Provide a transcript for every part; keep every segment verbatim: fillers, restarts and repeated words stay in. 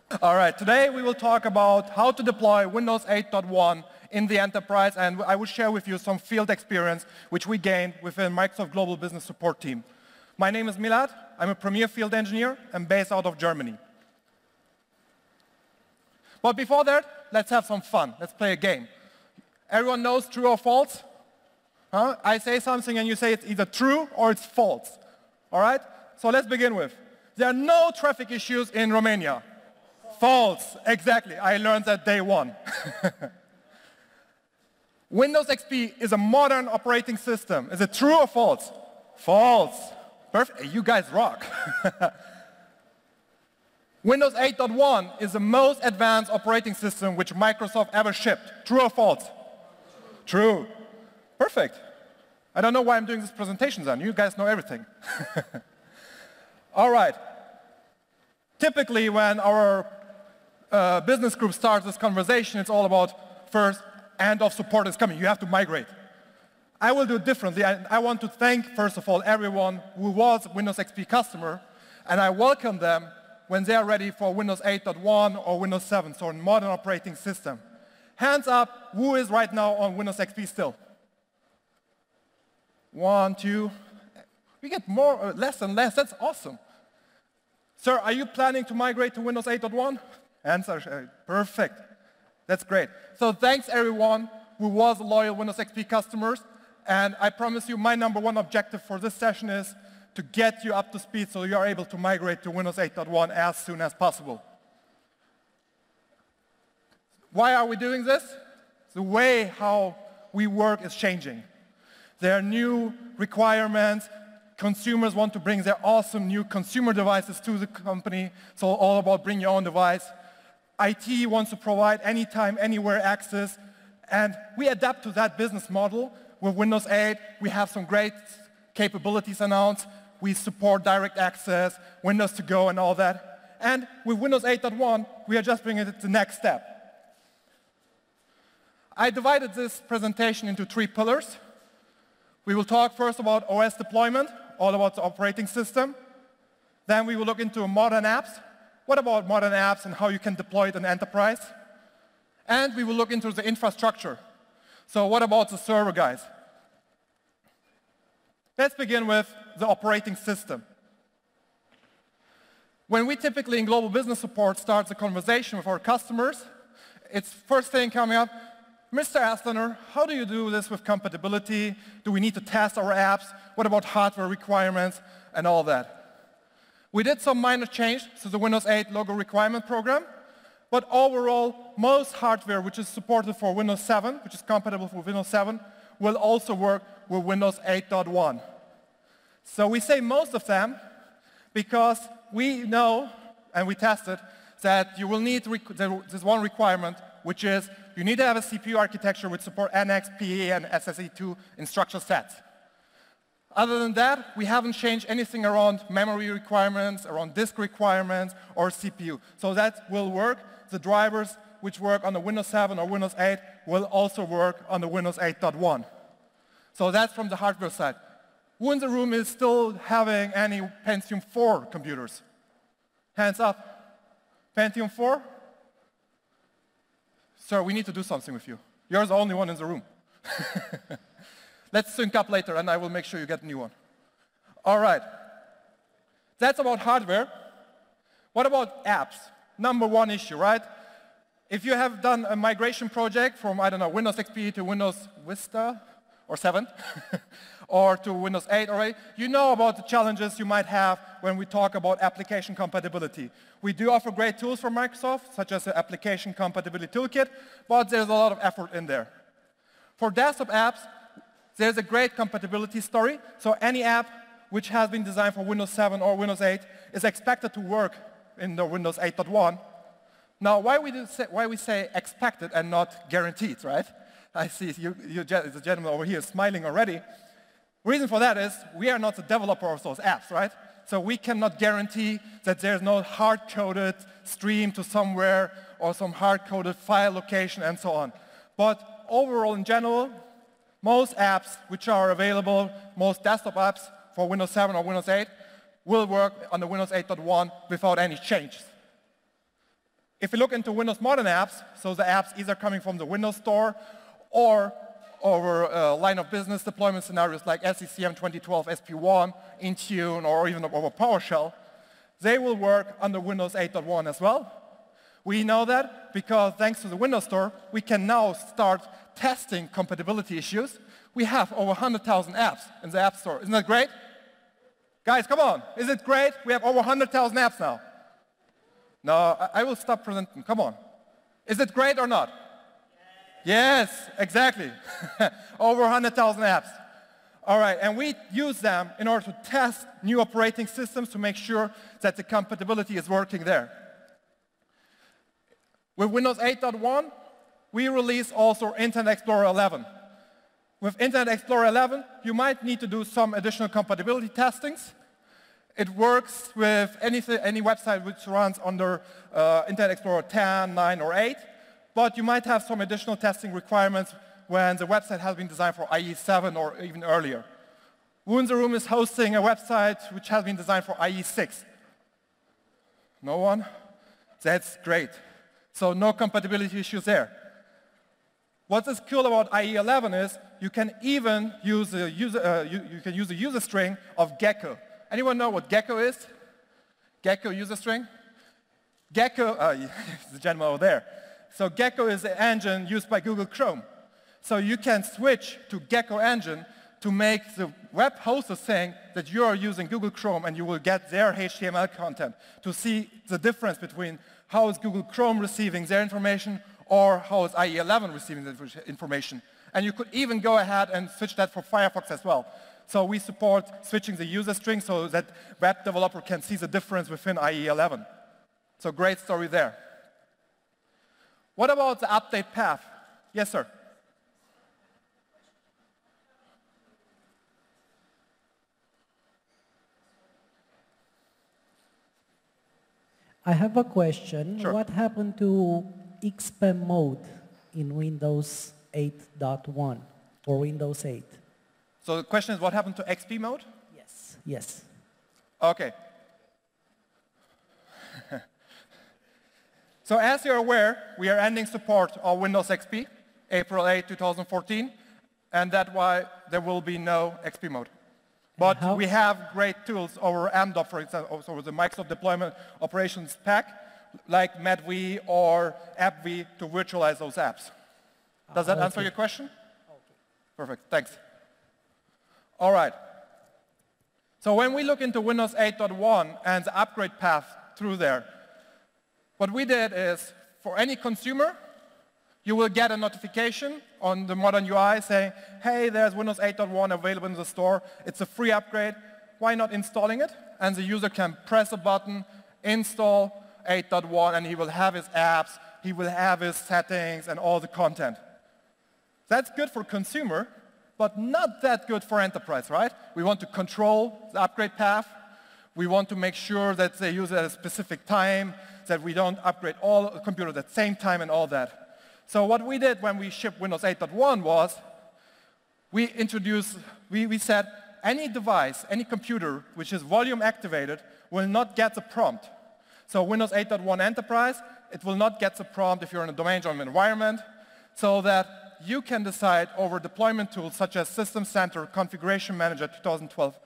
All right, today we will talk about how to deploy Windows eight point one in the enterprise, and I will share with you some field experience which we gained within Microsoft Global Business Support team. My name is Milad. I'm a premier field engineer and based out of Germany. But before that, let's have some fun. Let's play a game. Everyone knows true or false? Huh? I say something and you say it's either true or it's false. All right? So let's begin with. There are no traffic issues in Romania. False. Exactly. I learned that day one. Windows X P is a modern operating system. Is it true or false? False. Perfect. You guys rock. Windows eight point one is the most advanced operating system which Microsoft ever shipped. True or false? True. Perfect. I don't know why I'm doing this presentation then. You guys know everything. All right. Typically, when our uh, business group starts this conversation, it's all about first, end of support is coming. You have to migrate. I will do it differently. I, I want to thank, first of all, everyone who was a Windows X P customer, and I welcome them when they are ready for Windows eight point one or Windows seven, so a modern operating system. Hands up, who is right now on Windows X P still? One, two. We get more, uh, less and less. That's awesome. Sir, are you planning to migrate to Windows eight point one? Answer, uh, perfect. That's great. So thanks everyone who was loyal Windows X P customers. And I promise you my number one objective for this session is to get you up to speed so you are able to migrate to Windows eight point one as soon as possible. Why are we doing this? The way how we work is changing. There are new requirements. Consumers want to bring their awesome new consumer devices to the company, so all about bring your own device. I T wants to provide anytime, anywhere access, and we adapt to that business model. With Windows eight, we have some great capabilities announced. We support direct access, Windows to go, and all that. And with Windows eight point one, we are just bringing it to the next step. I divided this presentation into three pillars. We will talk first about O S deployment, all about the operating system. Then we will look into modern apps. What about modern apps and how you can deploy it in enterprise? And we will look into the infrastructure. So what about the server, guys? Let's begin with the operating system. When we typically in Global Business Support start the conversation with our customers, it's first thing coming up, Mister Aslener, how do you do this with compatibility? Do we need to test our apps? What about hardware requirements and all that? We did some minor change to the Windows eight logo requirement program, but overall, most hardware which is supported for Windows seven, which is compatible with Windows seven, will also work with Windows eight point one. So we say most of them because we know, and we tested, that you will need this one requirement, which is you need to have a C P U architecture which support N X, P E, and S S E two instruction sets. Other than that, we haven't changed anything around memory requirements, around disk requirements, or C P U. So that will work. The drivers which work on the Windows seven or Windows eight will also work on the Windows eight point one. So that's from the hardware side. Who in the room is still having any Pentium four computers? Hands up. Pentium four? Sir, we need to do something with you. You're the only one in the room. Let's sync up later, and I will make sure you get a new one. All right. That's about hardware. What about apps? Number one issue, right? If you have done a migration project from, I don't know, Windows X P to Windows Vista or seven, or to Windows eight already, you know about the challenges you might have when we talk about application compatibility. We do offer great tools from Microsoft, such as the Application Compatibility Toolkit, but there's a lot of effort in there. For desktop apps, there's a great compatibility story. So any app which has been designed for Windows seven or Windows eight is expected to work in the Windows eight point one. Now, why we, say, why we say expected and not guaranteed, right? I see you, you, the gentleman over here smiling already. The reason for that is we are not the developer of those apps, right? So we cannot guarantee that there's no hard-coded stream to somewhere or some hard-coded file location and so on. But overall, in general, most apps which are available, most desktop apps for Windows seven or Windows eight, will work on the Windows eight point one without any changes. If you look into Windows Modern Apps, so the apps either coming from the Windows Store or over uh, line of business deployment scenarios like S C C M twenty twelve S P one, Intune, or even over PowerShell, they will work under Windows eight point one as well. We know that because thanks to the Windows Store, we can now start testing compatibility issues. We have over one hundred thousand apps in the App Store. Isn't that great? Guys, come on. Is it great? We have over one hundred thousand apps now. No, I, I will stop presenting. Come on. Is it great or not? Yes, exactly. Over one hundred thousand apps. All right, and we use them in order to test new operating systems to make sure that the compatibility is working there. With Windows eight point one, we release also Internet Explorer eleven. With Internet Explorer eleven, you might need to do some additional compatibility testings. It works with anything, any website which runs under uh, Internet Explorer ten, nine, or eight. But you might have some additional testing requirements when the website has been designed for I E seven or even earlier. Woonzaroom is hosting a website which has been designed for I E six. No one? That's great. So no compatibility issues there. What is cool about I E eleven is you can even use a user, uh, you, you can use a user string of Gecko. Anyone know what Gecko is? Gecko user string? Gecko, uh, the gentleman over there. So Gecko is the engine used by Google Chrome. So you can switch to Gecko engine to make the web hoster saying that you are using Google Chrome and you will get their H T M L content to see the difference between how is Google Chrome receiving their information or how is I E eleven receiving the information. And you could even go ahead and switch that for Firefox as well. So we support switching the user string so that web developer can see the difference within I E eleven. So great story there. What about the update path? Yes, sir. I have a question. Sure. What happened to X P mode in Windows eight point one or Windows eight? So the question is, what happened to X P mode? Yes. Yes. Okay. So as you're aware, we are ending support of Windows X P, April eighth, two thousand fourteen, and that's why there will be no X P mode. But we have great tools over M D O P, for example, over the Microsoft Deployment Operations Pack, like MedV or AppV to virtualize those apps. Does that okay. answer your question? Okay. Perfect, thanks. All right. So when we look into Windows eight point one and the upgrade path through there, what we did is, for any consumer, you will get a notification on the modern U I saying, hey, there's Windows eight point one available in the store. It's a free upgrade. Why not installing it? And the user can press a button, install eight point one, and he will have his apps, he will have his settings, and all the content. That's good for consumer, but not that good for enterprise, right? We want to control the upgrade path. We want to make sure that they use it at a specific time, that we don't upgrade all computers at the same time and all that. So what we did when we shipped Windows eight point one was we introduced, we, we said any device, any computer which is volume activated will not get the prompt. So Windows eight point one Enterprise, it will not get the prompt if you're in a domain driven environment, so that you can decide over deployment tools such as System Center, Configuration Manager twenty twelve,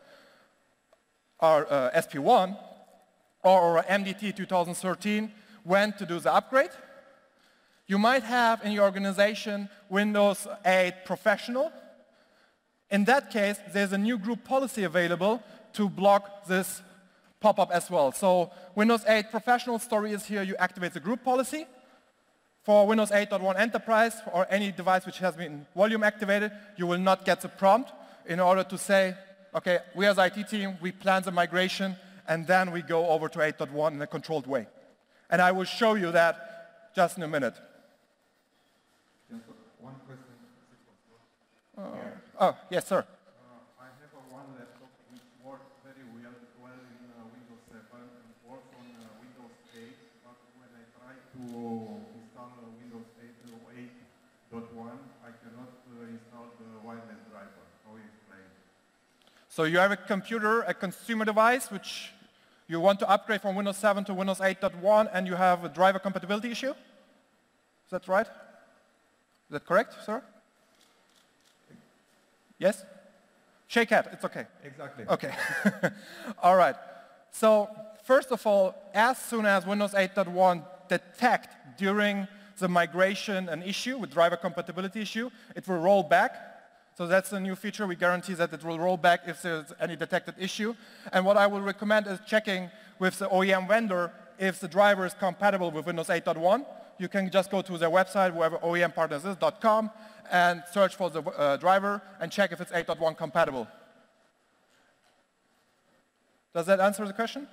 or uh, S P one, or M D T two thousand thirteen, when to do the upgrade. You might have in your organization Windows eight Professional. In that case, there's a new group policy available to block this pop-up as well. So Windows eight Professional story is here, you activate the group policy. For Windows eight point one Enterprise, or any device which has been volume activated, you will not get the prompt in order to say, okay, we as I T team, we plan the migration, and then we go over to eight point one in a controlled way. And I will show you that just in a minute. One question. Uh, oh, yes, sir. Uh, I have a one laptop which works very well, well in uh, Windows seven and works on uh, Windows eight, but when I try to install uh, Windows eight point one, I cannot uh, install the wireless driver. How you explain? So you have a computer, a consumer device, which You want to upgrade from Windows seven to Windows eight point one and you have a driver compatibility issue? Is that right? Is that correct, sir? Yes? Shake head, it's okay. Exactly. Okay. All right. So first of all, as soon as Windows eight point one detect during the migration an issue with driver compatibility issue, it will roll back. So that's a new feature. We guarantee that it will roll back if there's any detected issue. And what I will recommend is checking with the O E M vendor if the driver is compatible with Windows eight point one. You can just go to their website, wherever O E M partners is dot com, and search for the uh, driver and check if it's eight point one compatible. Does that answer the question?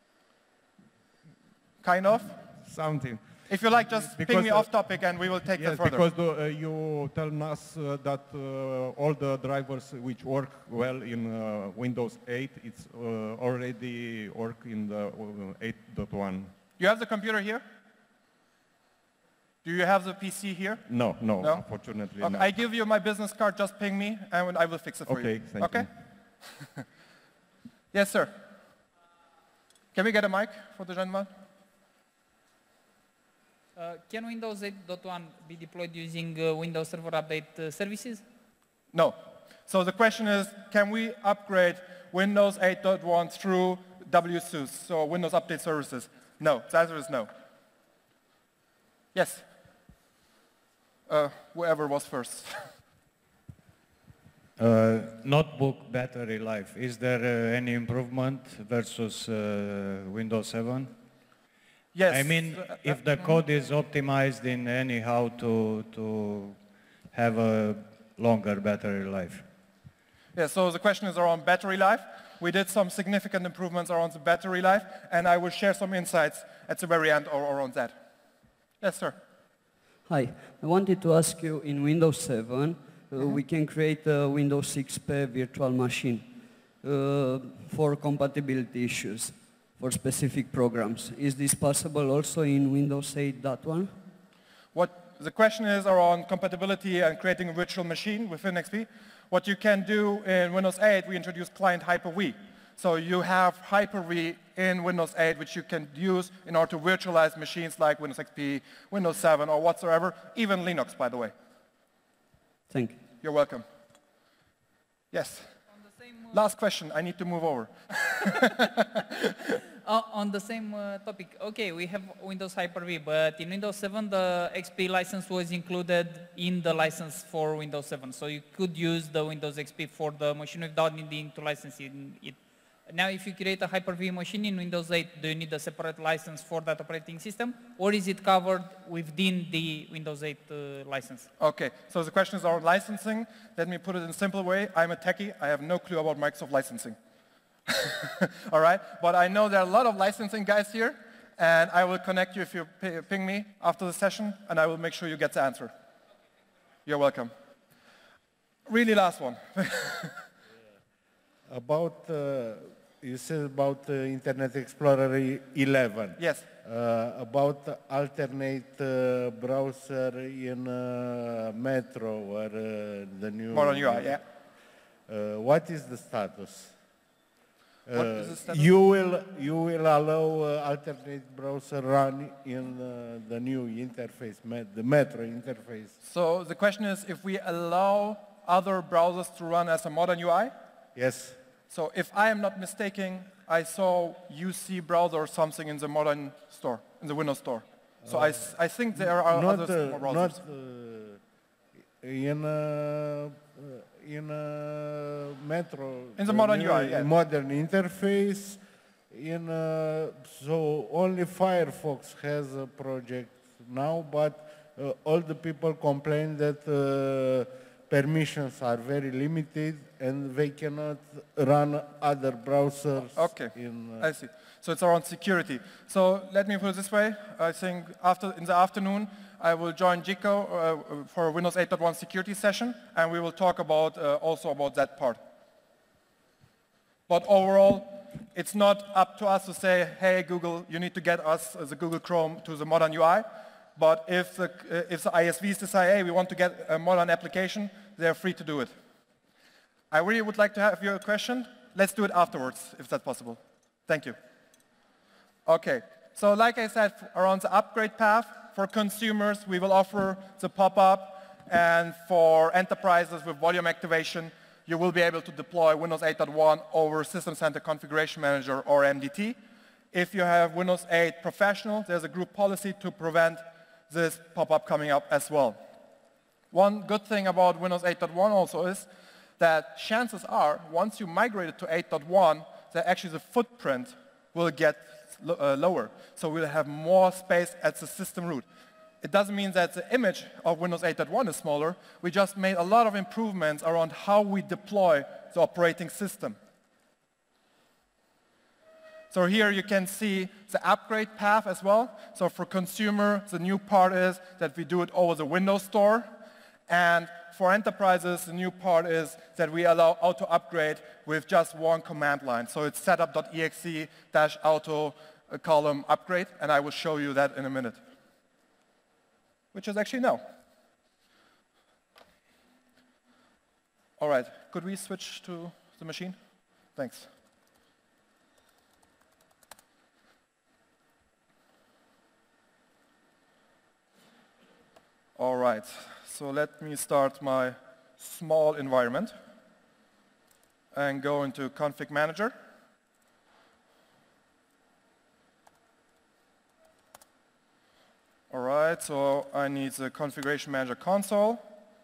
Kind of? Something. If you like, just Because, ping me uh, off topic and we will take Yes, that further. because the, uh, you tell us uh, that uh, all the drivers which work well in uh, Windows eight, it's uh, already work in the uh, eight point one. You have the computer here? Do you have the P C here? No, no, No? unfortunately Okay, not. I give you my business card, just ping me and I will fix it for Okay, you. thank okay? you. Yes, sir. Can we get a mic for the gentleman? Uh, can Windows eight point one be deployed using uh, Windows Server Update uh, services? No. So the question is, can we upgrade Windows eight point one through W S U S, so Windows Update Services? No. The answer is no. Yes? Uh, whoever was first. Uh, notebook battery life, is there uh, any improvement versus uh, Windows seven? Yes. I mean, Uh, if the code is optimized in any how to, to have a longer battery life. Yeah, so the question is around battery life. We did some significant improvements around the battery life, and I will share some insights at the very end or around that. Yes, sir. Hi, I wanted to ask you, in Windows seven, uh, mm-hmm. we can create a Windows X P virtual machine uh, for compatibility issues for specific programs. Is this possible also in Windows eight point one? What the question is around compatibility and creating a virtual machine within X P. What you can do in Windows eight, we introduced Client Hyper-V. So you have Hyper-V in Windows eight, which you can use in order to virtualize machines like Windows X P, Windows seven, or whatsoever, even Linux, by the way. Thank you. You're welcome. Yes. On the same, uh, Last question. I need to move over. uh, on the same uh, topic, okay, we have Windows Hyper-V, but in Windows seven, the X P license was included in the license for Windows seven. So you could use the Windows X P for the machine without needing to license it. Now, if you create a Hyper-V machine in Windows eight, do you need a separate license for that operating system? Or is it covered within the Windows eight uh, license? Okay, so the question is around licensing. Let me put it in a simple way. I'm a techie. I have no clue about Microsoft licensing. All right, but I know there are a lot of licensing guys here, and I will connect you if you ping me after the session, and I will make sure you get the answer. You're welcome. Really last one. About, uh, you said about uh, Internet Explorer eleven. Yes. Uh, about alternate uh, browser in uh, Metro or uh, the new... Modern U I, yeah. Uh, what is the status? What Uh, is the status? You will, you will allow uh, alternate browser run in uh, the new interface, met, the Metro interface. So the question is if we allow other browsers to run as a modern U I? Yes. So if I am not mistaken, I saw U C browser or something in the modern store, in the Windows store. So I, s- I think there are Not, other uh, browsers. not uh, in uh, in uh, Metro. In the modern new U I, yeah. Modern interface. In uh, so only Firefox has a project now, but uh, all the people complain that uh, permissions are very limited and they cannot run other browsers. Okay, In, uh, I see. So it's around security. So let me put it this way. I think after, in the afternoon, I will join Jico uh, for a Windows eight point one security session, and we will talk about uh, also about that part. But overall, it's not up to us to say, hey, Google, you need to get us as a Google Chrome to the modern U I. But if the, uh, if the I S Vs decide, hey, we want to get a modern application, they're free to do it. I really would like to have your question. Let's do it afterwards, if that's possible. Thank you. Okay, so like I said, around the upgrade path, for consumers, we will offer the pop-up, and for enterprises with volume activation, you will be able to deploy Windows eight point one over System Center Configuration Manager or M D T. If you have Windows eight Professional, there's a group policy to prevent this pop-up coming up as well. One good thing about Windows eight point one also is that chances are, once you migrate it to eight point one, that actually the footprint will get lo uh, lower. So we'll have more space at the system root. It doesn't mean that the image of Windows eight point one is smaller. We just made a lot of improvements around how we deploy the operating system. So here you can see the upgrade path as well. So for consumer, the new part is that we do it over the Windows Store. And for enterprises, the new part is that we allow auto upgrade with just one command line. So it's setup.exe dash auto column upgrade, and I will show you that in a minute, which is actually now. All right, could we switch to the machine? Thanks. All right, so let me start my small environment and go into Config Manager. All right, so I need the Configuration Manager console.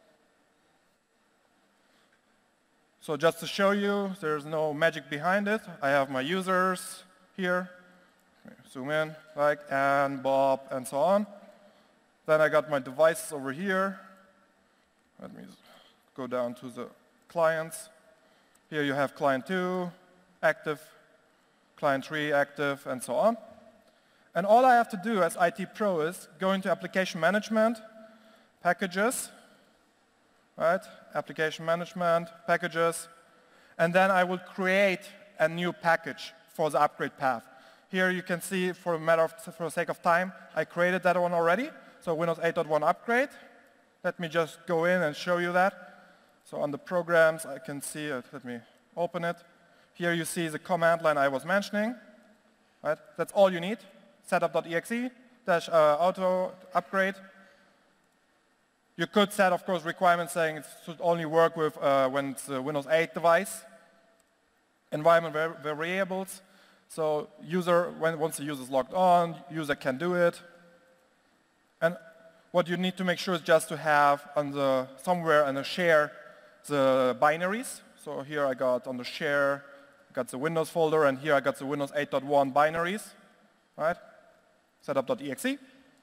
So just to show you, there's no magic behind it. I have my users here. Zoom in, like Ann, Bob, and so on. Then I got my devices over here. Let me go down to the clients. Here you have client two, active, client three, active, and so on. And all I have to do as I T Pro is go into Application Management, Packages, right? Application Management, Packages, and then I will create a new package for the upgrade path. Here you can see, for a matter of, for the sake of time, I created that one already. So Windows eight point one upgrade. Let me just go in and show you that. So on the programs, I can see it. Let me open it. Here you see the command line I was mentioning. Right? That's all you need. Setup.exe dash uh, auto upgrade. You could set, of course, requirements saying it should only work with uh, when it's a Windows eight device. Environment var variables. So user, when once the user is logged on, user can do it. And what you need to make sure is just to have on the somewhere in the share the binaries. So here I got on the share, got the Windows folder, and here I got the Windows eight point one binaries, right? Setup.exe.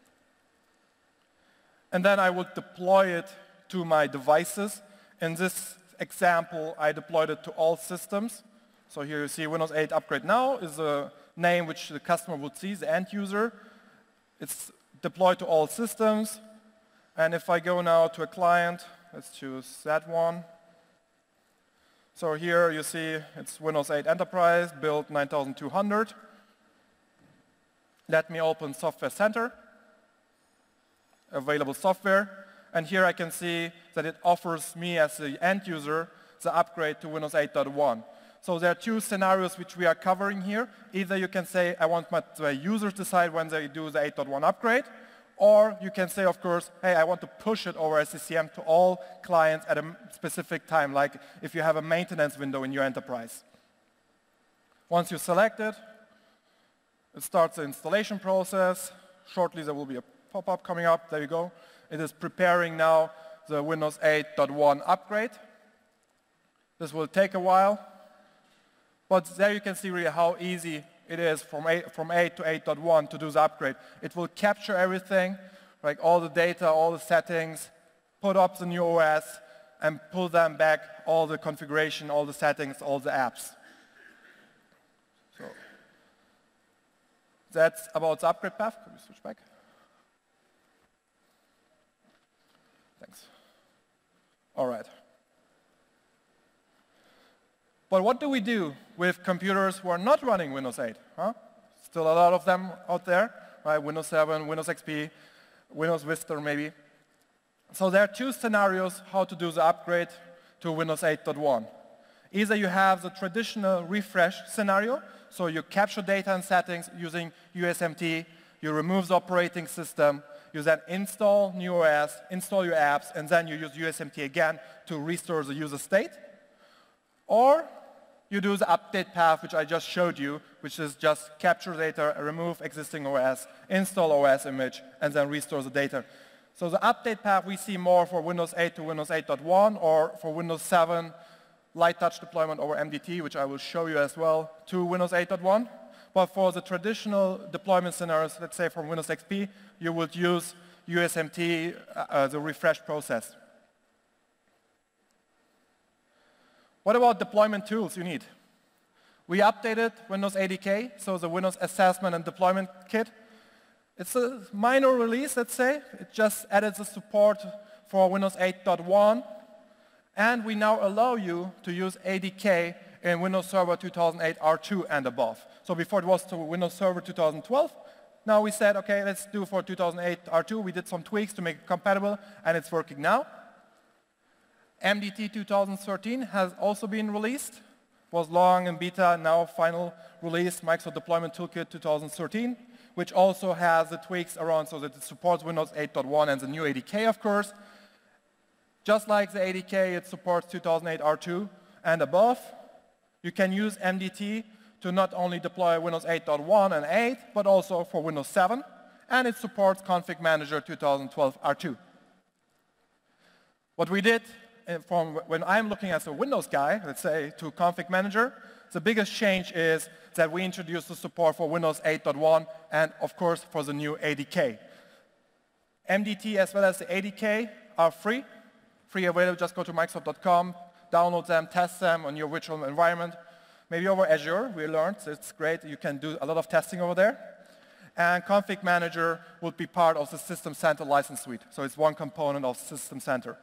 And then I would deploy it to my devices. In this example, I deployed it to all systems. So here you see Windows eight Upgrade Now is a name which the customer would see, the end user. It's deployed to all systems. And if I go now to a client, let's choose that one. So here you see it's Windows eight Enterprise, build nine thousand two hundred. Let me open Software Center, available software. And here I can see that it offers me as the end user the upgrade to Windows eight point one. So there are two scenarios which we are covering here. Either you can say, I want my the users to decide when they do the eight point one upgrade, or you can say, of course, hey, I want to push it over S C C M to all clients at a specific time, like if you have a maintenance window in your enterprise. Once you select it, it starts the installation process. Shortly, there will be a pop-up coming up. There you go. It is preparing now the Windows eight point one upgrade. This will take a while. But there you can see really how easy it is from eight, from eight to eight point one to do the upgrade. It will capture everything, like all the data, all the settings, put up the new O S, and pull them back, all the configuration, all the settings, all the apps. So that's about the upgrade path. Can we switch back? Thanks. All right. But what do we do with computers who are not running Windows eight? Huh? Still a lot of them out there, right? Windows seven, Windows X P, Windows Vista maybe. So there are two scenarios how to do the upgrade to Windows eight point one. Either you have the traditional refresh scenario, so you capture data and settings using U S M T, you remove the operating system, you then install new O S, install your apps, and then you use U S M T again to restore the user state. Or you do the update path, which I just showed you, which is just capture data, remove existing O S, install O S image, and then restore the data. So the update path we see more for Windows eight to Windows eight point one, or for Windows seven, light touch deployment over M D T, which I will show you as well, to Windows eight point one. But for the traditional deployment scenarios, let's say from Windows X P, you would use U S M T, uh, the refresh process. What about deployment tools you need? We updated Windows A D K, so the Windows Assessment and Deployment Kit. It's a minor release, let's say. It just added the support for Windows eight point one. And we now allow you to use A D K in Windows Server two thousand eight R two and above. So before it was to Windows Server two thousand twelve. Now we said, okay, let's do for two thousand eight R two. We did some tweaks to make it compatible, and it's working now. M D T two thousand thirteen has also been released. Was long in beta, now final release, Microsoft Deployment Toolkit two thousand thirteen, which also has the tweaks around so that it supports Windows eight point one and the new A D K, of course. Just like the A D K, it supports two thousand eight R two and above. You can use M D T to not only deploy Windows eight point one and eight, but also for Windows seven, and it supports Config Manager two thousand twelve R two. What we did from when I'm looking as a Windows guy, let's say, to Config Manager, the biggest change is that we introduced the support for Windows eight point one and, of course, for the new A D K. M D T as well as the A D K are free. Free available, just go to Microsoft dot com, download them, test them on your virtual environment. Maybe over Azure, we learned, it's great, you can do a lot of testing over there. And Config Manager would be part of the System Center license suite, so it's one component of System Center.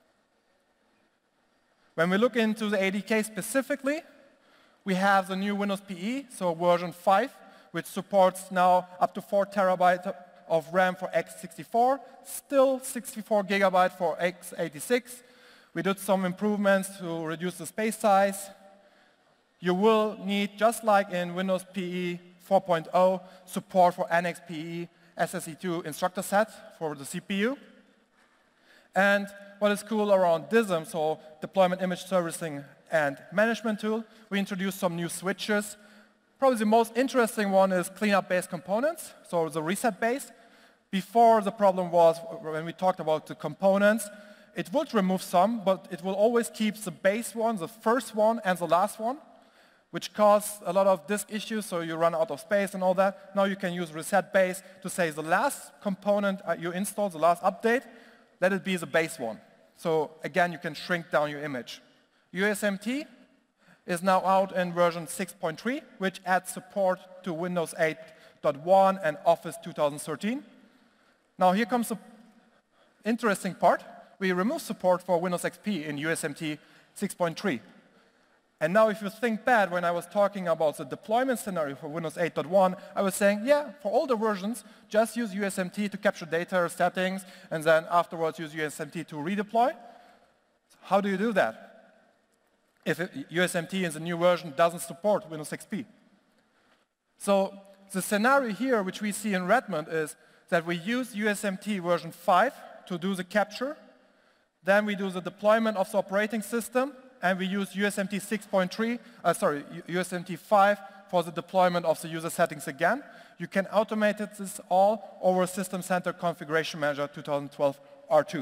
When we look into the A D K specifically, we have the new Windows P E, so version five, which supports now up to four terabytes of RAM for x sixty-four, still sixty-four gigabytes for x eighty-six. We did some improvements to reduce the space size. You will need, just like in Windows P E four point oh, support for N X P E S S E two instructor set for the C P U. And what is cool around D I S M, so Deployment Image Servicing and Management Tool, we introduced some new switches. Probably the most interesting one is cleanup-based components, so the reset base. Before, the problem was, when we talked about the components, it would remove some, but it will always keep the base one, the first one, and the last one, which caused a lot of disk issues, so you run out of space and all that. Now you can use reset base to say the last component you installed, the last update, let it be the base one. So again, you can shrink down your image. U S M T is now out in version six point three, which adds support to Windows eight point one and Office two thousand thirteen. Now here comes the interesting part. We remove support for Windows X P in U S M T six point three. And now if you think back, when I was talking about the deployment scenario for Windows eight point one, I was saying, yeah, for older versions, just use U S M T to capture data settings, and then afterwards use U S M T to redeploy. How do you do that if it, U S M T in the new version doesn't support Windows X P? So the scenario here, which we see in Redmond, is that we use U S M T version five to do the capture. Then we do the deployment of the operating system, and we use U S M T six point three, uh, sorry, U S M T five for the deployment of the user settings again. You can automate this all over System Center Configuration Manager two thousand twelve R two.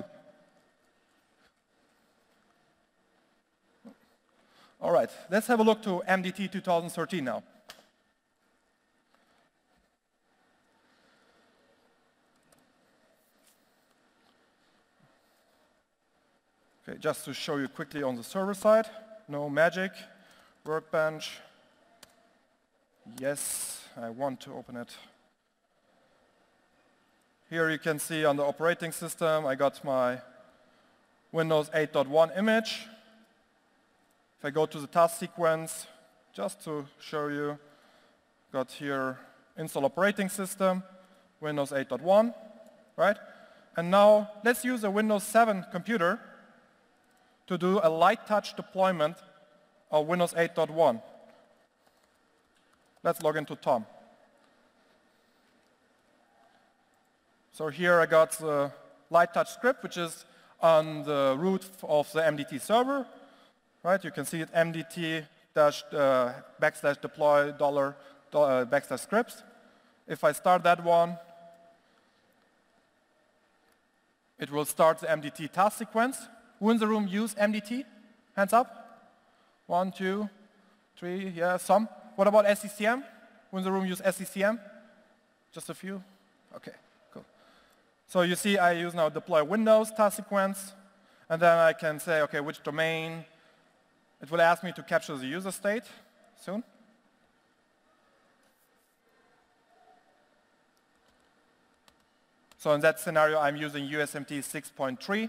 All right, let's have a look to M D T two thousand thirteen now. Okay, just to show you quickly on the server side, no magic, Workbench. Yes, I want to open it. Here you can see on the operating system, I got my Windows eight point one image. If I go to the task sequence, just to show you, got here install operating system, Windows eight point one, right? And now let's use a Windows seven computer to do a light touch deployment or Windows eight point one. Let's log into Tom. So here I got the light touch script, which is on the root of the M D T server. Right? You can see it M D T dash uh, backslash deploy dollar uh, backslash scripts. If I start that one, it will start the M D T task sequence. Who in the room use M D T? Hands up. One, two, three, yeah, some. What about S C C M? Who in the room use S C C M? Just a few? Okay, cool. So you see I use now deploy Windows task sequence, and then I can say, okay, which domain. It will ask me to capture the user state soon. So in that scenario, I'm using U S M T six point three.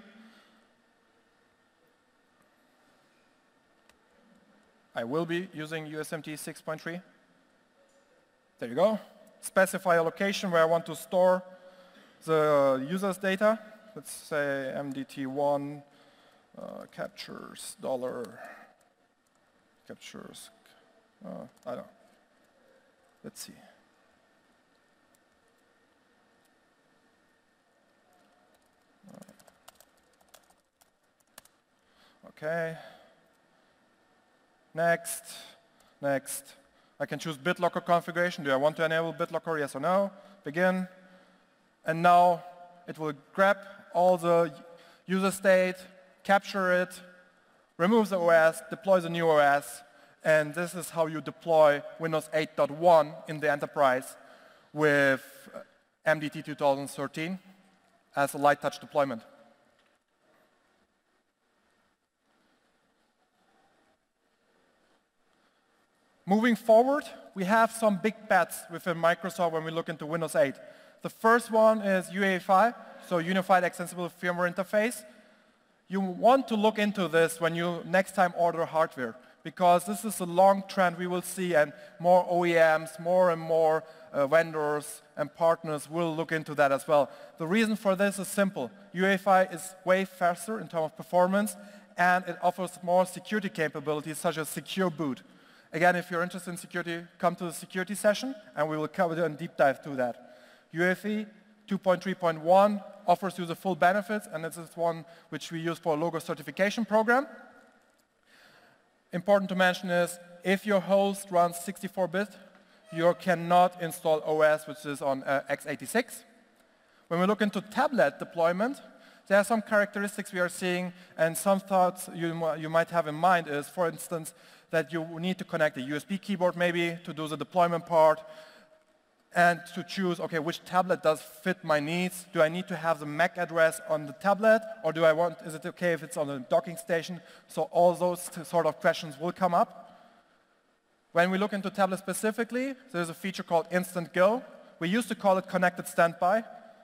I will be using U S M T six point three. There you go. Specify a location where I want to store the user's data. Let's say M D T one uh, captures dollar captures. Uh, I don't know. Let's see. Okay. Next. Next. I can choose BitLocker configuration. Do I want to enable BitLocker? Yes or no? Begin. And now it will grab all the user state, capture it, remove the O S, deploy the new O S, and this is how you deploy Windows eight point one in the enterprise with M D T two thousand thirteen as a light touch deployment. Moving forward, we have some big bets within Microsoft when we look into Windows eight. The first one is U E F I, so Unified Extensible Firmware Interface. You want to look into this when you next time order hardware, because this is a long trend we will see, and more O E Ms, more and more uh, vendors and partners will look into that as well. The reason for this is simple. U E F I is way faster in terms of performance, and it offers more security capabilities, such as secure boot. Again, if you're interested in security, come to the security session, and we will cover a deep dive to that. U E F I two point three point one offers you the full benefits, and this is one which we use for a logo certification program. Important to mention is, if your host runs sixty-four bit, you cannot install O S, which is on uh, x eighty-six. When we look into tablet deployment, there are some characteristics we are seeing, and some thoughts you, you might have in mind is, for instance, that you need to connect a U S B keyboard maybe to do the deployment part, and to choose, okay, which tablet does fit my needs? Do I need to have the M A C address on the tablet, or do I want, is it okay if it's on a docking station? So all those sort of questions will come up. When we look into tablet specifically, there's a feature called Instant Go. We used to call it Connected Standby.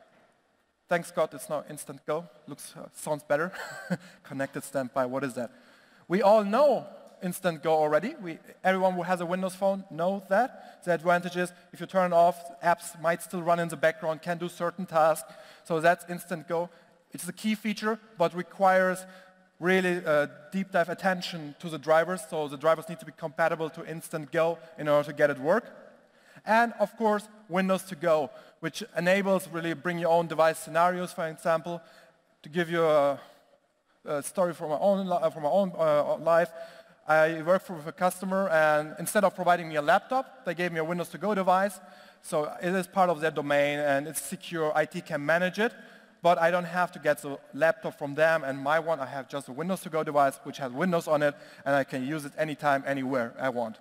Thanks God, it's now Instant Go. Looks, uh, sounds better. Connected Standby, what is that? We all know Instant Go already. We, everyone who has a Windows phone knows that. The advantage is, if you turn it off, apps might still run in the background, can do certain tasks. So that's Instant Go. It's a key feature, but requires really uh, deep dive attention to the drivers. So the drivers need to be compatible to Instant Go in order to get it work. And of course, Windows to Go, which enables really bring your own device scenarios, for example. To give you a, a story from my own, from my own uh, life, I worked for a customer, and instead of providing me a laptop, they gave me a Windows to Go device. So it is part of their domain, and it's secure. I T can manage it, but I don't have to get the laptop from them and my one. I have just a Windows to Go device, which has Windows on it, and I can use it anytime, anywhere I want.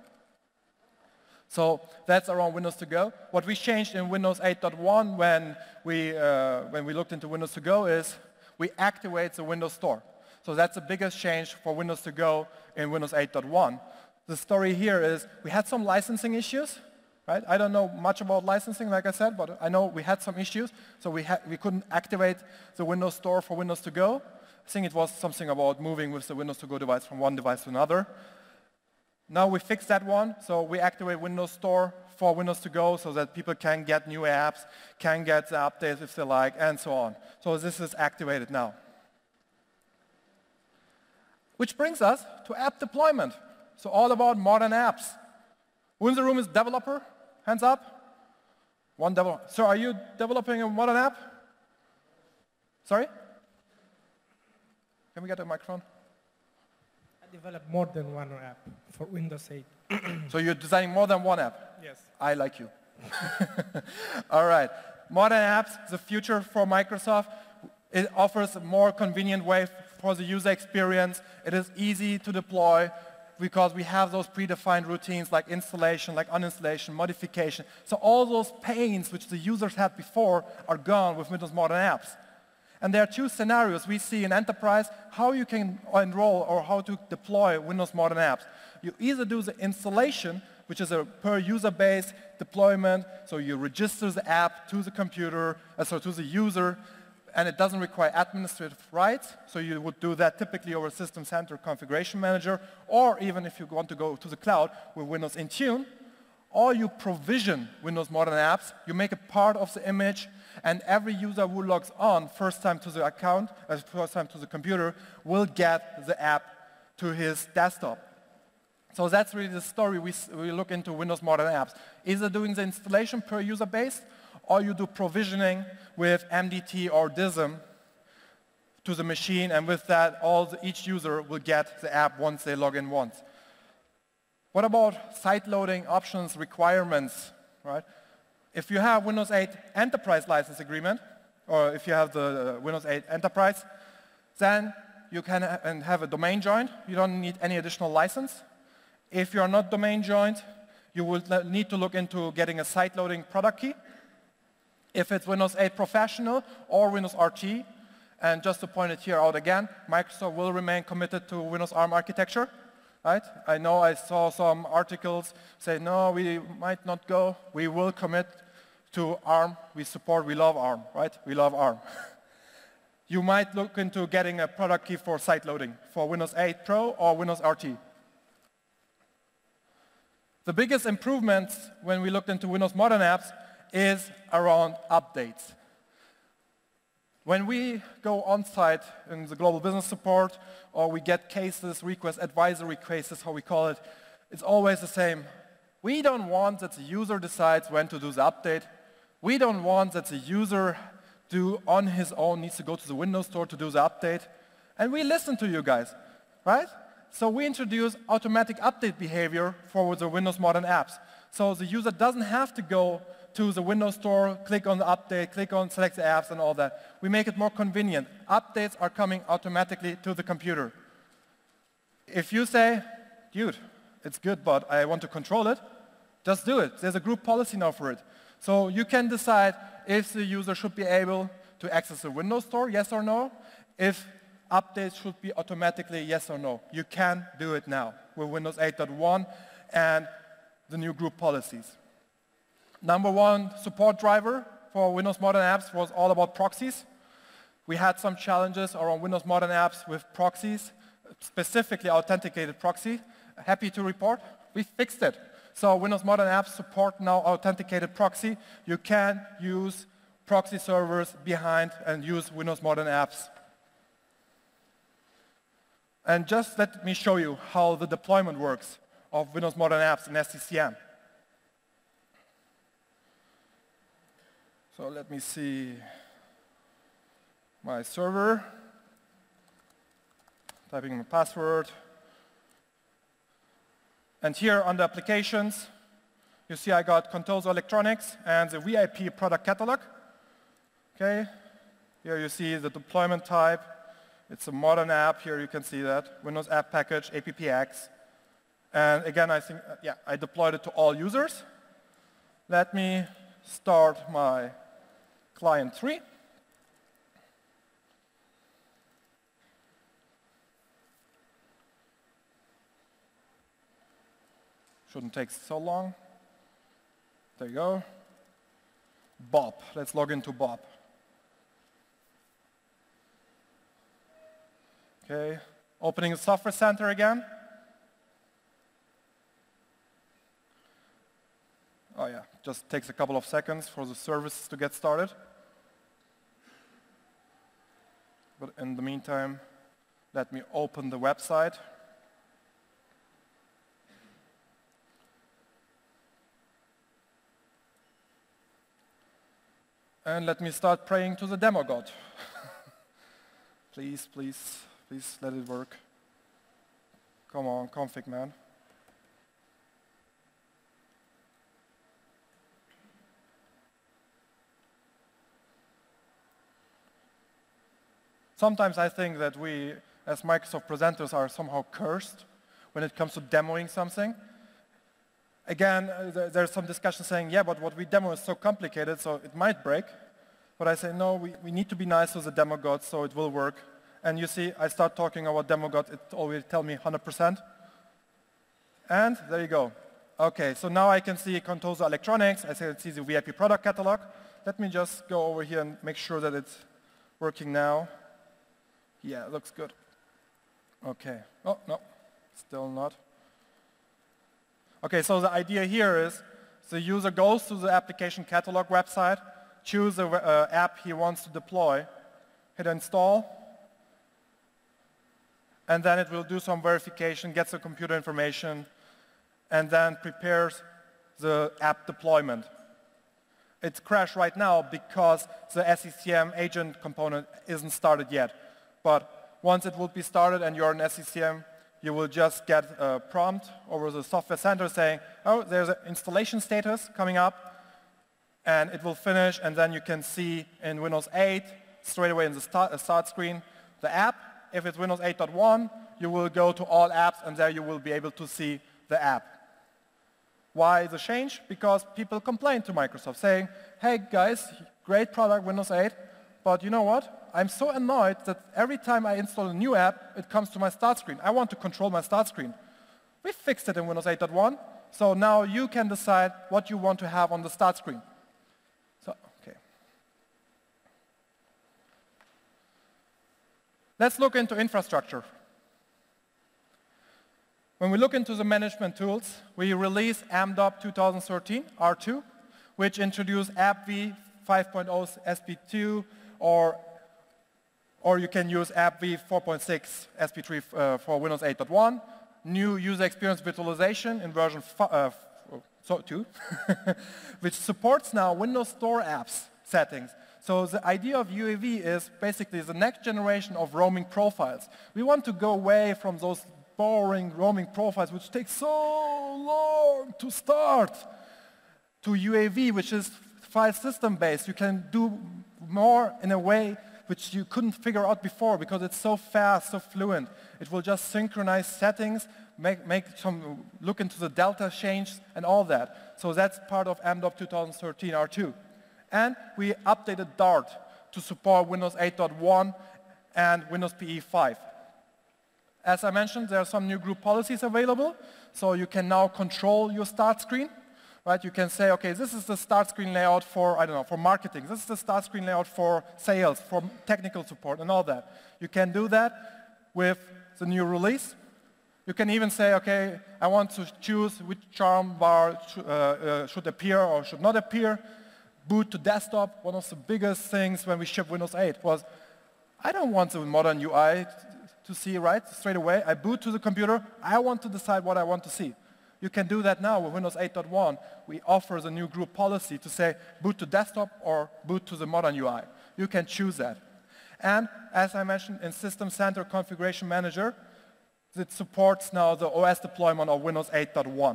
So that's around Windows to Go. What we changed in Windows eight point one when we, uh, when we looked into Windows to Go is we activate the Windows Store. So that's the biggest change for Windows to Go in Windows eight point one. The story here is we had some licensing issues, right? I don't know much about licensing, like I said, but I know we had some issues. So we, ha we couldn't activate the Windows Store for Windows to Go. I think it was something about moving with the Windows to Go device from one device to another. Now we fixed that one, so we activate Windows Store for Windows to Go so that people can get new apps, can get the updates if they like, and so on. So this is activated now. Which brings us to app deployment. So all about modern apps. Who in the room is developer? Hands up. One developer. So are you developing a modern app? Sorry? Can we get a microphone? I developed more than one app for Windows eight. So you're designing more than one app? Yes. I like you. All right. Modern apps, the future for Microsoft. It offers a more convenient way for the user experience. It is easy to deploy because we have those predefined routines like installation, like uninstallation, modification. So all those pains which the users had before are gone with Windows Modern Apps. And there are two scenarios we see in enterprise how you can enroll or how to deploy Windows Modern Apps. You either do the installation, which is a per user based deployment, so you register the app to the computer, uh, so to the user, and it doesn't require administrative rights, so you would do that typically over System Center Configuration Manager, or even if you want to go to the cloud with Windows Intune, or you provision Windows Modern Apps, you make it part of the image, and every user who logs on first time to the account, uh, first time to the computer, will get the app to his desktop. So that's really the story we, we look into Windows Modern Apps. Either doing the installation per user base, or you do provisioning with M D T or D I S M to the machine, and with that, all the, each user will get the app once they log in once. What about site loading options, requirements, right? If you have Windows eight Enterprise License Agreement, or if you have the Windows eight Enterprise, then you can ha and have a domain joined. You don't need any additional license. If you're not domain joined, you will need to look into getting a site loading product key. If it's Windows eight Professional or Windows R T, and just to point it here out again, Microsoft will remain committed to Windows ARM architecture, right? I know I saw some articles say, no, we might not go. We will commit to ARM. We support, we love ARM, right? We love ARM. You might look into getting a product key for site loading for Windows eight Pro or Windows R T. The biggest improvements when we looked into Windows Modern Apps is around updates. When we go on-site in the global business support, or we get cases, requests, advisory cases, how we call it, it's always the same. We don't want that the user decides when to do the update. We don't want that the user do on his own needs to go to the Windows Store to do the update. And we listen to you guys, right? So we introduce automatic update behavior for the Windows Modern Apps. So the user doesn't have to go to the Windows Store, click on the update, click on select the apps and all that. We make it more convenient. Updates are coming automatically to the computer. If you say, dude, it's good, but I want to control it, just do it. There's a group policy now for it. So you can decide if the user should be able to access the Windows Store, yes or no. If updates should be automatically yes or no. You can do it now with Windows eight point one and the new group policies. Number one support driver for Windows Modern Apps was all about proxies. We had some challenges around Windows Modern Apps with proxies, specifically authenticated proxy. Happy to report, we fixed it. So Windows Modern Apps support now authenticated proxy. You can use proxy servers behind and use Windows Modern Apps. And just let me show you how the deployment works of Windows Modern Apps in S C C M. So let me see my server, typing my password. And here under applications, you see I got Contoso Electronics and the V I P product catalog. Okay, here you see the deployment type. It's a modern app, here you can see that. Windows App Package, A P P X. And again, I think, yeah, I deployed it to all users. Let me start my client three. Shouldn't take so long. There you go. Bob, let's log into Bob. Okay, opening the Software Center again. Oh yeah, just takes a couple of seconds for the service to get started. But in the meantime, let me open the website. And let me start praying to the demo god. Please, please, please let it work. Come on, config man. Sometimes I think that we, as Microsoft presenters, are somehow cursed when it comes to demoing something. Again, uh, there's some discussion saying, yeah, but what we demo is so complicated, so it might break. But I say, no, we, we need to be nice to the demo god, so it will work. And you see, I start talking about demo god, it already tell me one hundred percent. And there you go. Okay, so now I can see Contoso Electronics, I can see the V I P product catalog. Let me just go over here and make sure that it's working now. Yeah, it looks good. Okay. Oh, no, still not. Okay, so the idea here is the user goes to the application catalog website, choose the uh, app he wants to deploy, hit install, and then it will do some verification, gets the computer information, and then prepares the app deployment. It's crashed right now because the S C C M agent component isn't started yet. But once it will be started and you're in S C C M, you will just get a prompt over the software center saying, oh, there's an installation status coming up, and it will finish, and then you can see in Windows eight, straight away in the start, uh, start screen, the app. If it's Windows eight point one, you will go to all apps, and there you will be able to see the app. Why the change? Because people complain to Microsoft saying, hey guys, great product, Windows eight, but you know what? I'm so annoyed that every time I install a new app, it comes to my start screen. I want to control my start screen. We fixed it in Windows eight point one, so now you can decide what you want to have on the start screen. So, okay. Let's look into infrastructure. When we look into the management tools, we released AMDOP two thousand thirteen, R two, which introduced AppV five point oh S P two, or Or you can use AppV four point six S P three uh, for Windows eight point one, new user experience virtualization in version uh, so two, which supports now Windows Store apps settings. So the idea of U A V is basically the next generation of roaming profiles. We want to go away from those boring roaming profiles, which take so long to start, to U A V, which is file system based. You can do more in a way which you couldn't figure out before because it's so fast, so fluent. It will just synchronize settings, make, make some, look into the delta change and all that. So that's part of AMDOP two thousand thirteen R two. And we updated Dart to support Windows eight point one and Windows P E five. As I mentioned, there are some new group policies available, so you can now control your start screen. Right, you can say, okay, this is the start screen layout for, I don't know, for marketing. This is the start screen layout for sales, for technical support, and all that. You can do that with the new release. You can even say, okay, I want to choose which charm bar sh uh, uh, should appear or should not appear. Boot to desktop. One of the biggest things when we shipped Windows eight was, I don't want the modern U I to see, right, straight away. I boot to the computer. I want to decide what I want to see. You can do that now with Windows eight point one. We offer the new group policy to say boot to desktop or boot to the modern U I. You can choose that. And as I mentioned in System Center Configuration Manager, it supports now the O S deployment of Windows eight point one.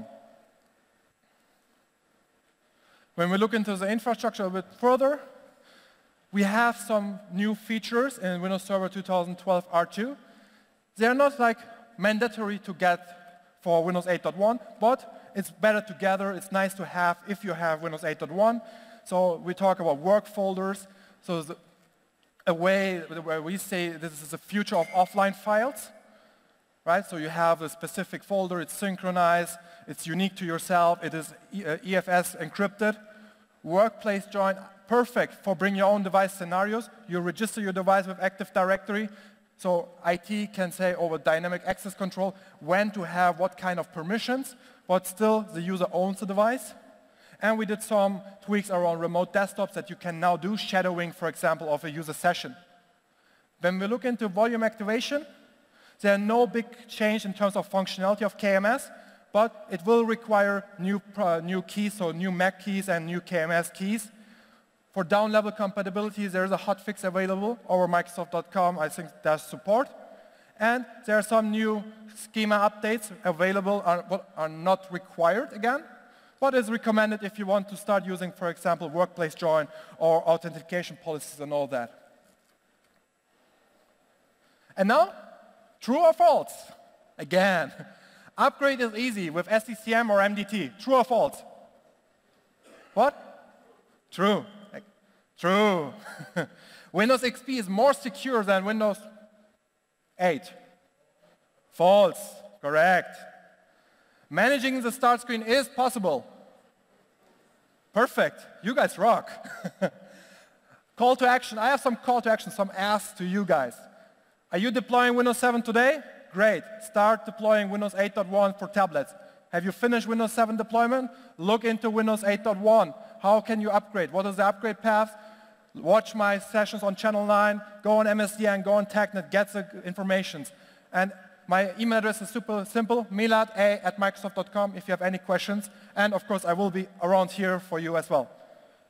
When we look into the infrastructure a bit further, we have some new features in Windows Server two thousand twelve R two. They're not like mandatory to get for Windows eight point one, but it's better to gather, it's nice to have if you have Windows eight point one. So we talk about work folders, so the, a way where we say this is the future of offline files, right? So you have a specific folder, it's synchronized, it's unique to yourself, it is E F S encrypted. Workplace join, perfect for bring your own device scenarios. You register your device with Active Directory, so I T can say over dynamic access control when to have what kind of permissions, but still the user owns the device. And we did some tweaks around remote desktops that you can now do shadowing, for example, of a user session. When we look into volume activation, there are no big change in terms of functionality of K M S, but it will require new, uh, new keys, so new M A C keys and new K M S keys. For down-level compatibility, there is a hotfix available over Microsoft dot com. I think there's support. And there are some new schema updates available, are, are not required again, but is recommended if you want to start using, for example, workplace join or authentication policies and all that. And now, true or false? Again, upgrade is easy with S C C M or M D T. True or false? What? True. True. Windows X P is more secure than Windows eight. False. Correct. Managing the start screen is possible. Perfect. You guys rock. Call to action. I have some call to action, some asks to you guys. Are you deploying Windows seven today? Great. Start deploying Windows eight point one for tablets. Have you finished Windows seven deployment? Look into Windows eight point one. How can you upgrade? What is the upgrade path? Watch my sessions on Channel nine. Go on M S D N, go on TechNet, get the information. And my email address is super simple, milad a at Microsoft dot com if you have any questions. And of course, I will be around here for you as well.